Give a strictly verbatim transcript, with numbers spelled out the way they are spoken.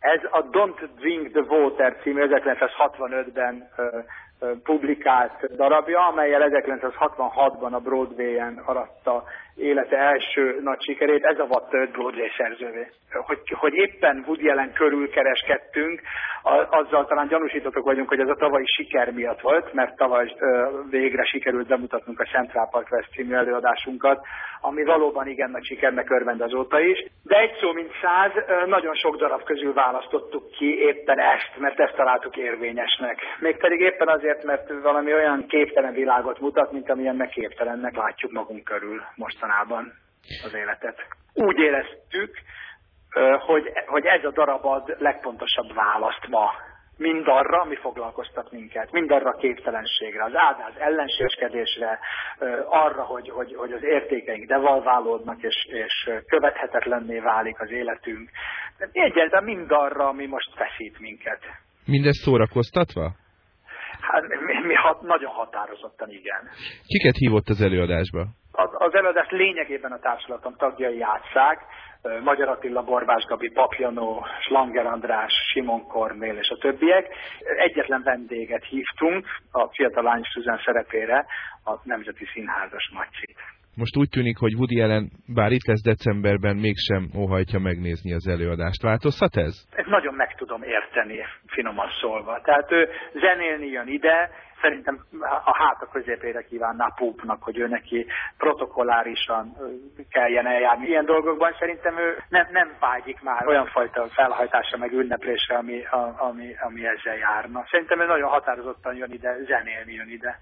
Ez a Don't Drink the Water című ezerkilencszázhatvanötben uh, uh, publikált darabja, amellyel ezerkilencszázhatvanhatban a Broadway-en aratta élete első nagy sikerét, ez avatta őt Broadway szerzővé. Hogy, hogy éppen Woody Allen körül kereskedtünk, azzal talán gyanúsítottak vagyunk, hogy ez a tavalyi siker miatt volt, mert tavaly végre sikerült bemutatnunk a Central Park West című előadásunkat, ami valóban igen nagy sikernek örvend azóta is. De egy szó mint száz, nagyon sok darab közül választottuk ki éppen ezt, mert ezt találtuk érvényesnek. Mégpedig éppen azért, mert valami olyan képtelen világot mutat, mint amilyennek képtelennek látjuk magunk körül mostanában az életet. Úgy éreztük, hogy, hogy ez a darab ad legpontosabb választ ma mindarra, ami foglalkoztat minket, mindarra a képtelenségre, az áldás ellenségeskedésre, arra, hogy, hogy, hogy az értékeink devalválódnak, és, és követhetetlenné válik az életünk. Egyáltalán mindarra, ami most feszít minket. Mindezt szórakoztatva? Hát, mi, mi hat, nagyon határozottan igen. Kiket hívott az előadásba? Az, az előadást lényegében a társulatom tagjai játsszák. Magyar Attila, Borbás Gabi, Papjanó, Slanger András, Simon Kornél és a többiek. Egyetlen vendéget hívtunk a fiatal lány Susan szerepére, a Nemzeti Színházas Macsit. Most úgy tűnik, hogy Woody Allen, bár itt lesz decemberben, mégsem óhajtja megnézni az előadást. Változhat ez? Ezt nagyon meg tudom érteni, finoman szólva. Tehát ő zenélni jön ide, szerintem a háta középére kívánná Púpnak, hogy ő neki protokollárisan kelljen eljárni. Ilyen dolgokban szerintem ő nem, nem vágyik már olyan fajta felhajtásra, meg ünneplésre, ami, ami, ami ezzel járna. Szerintem ő nagyon határozottan jön ide, zenélni jön ide.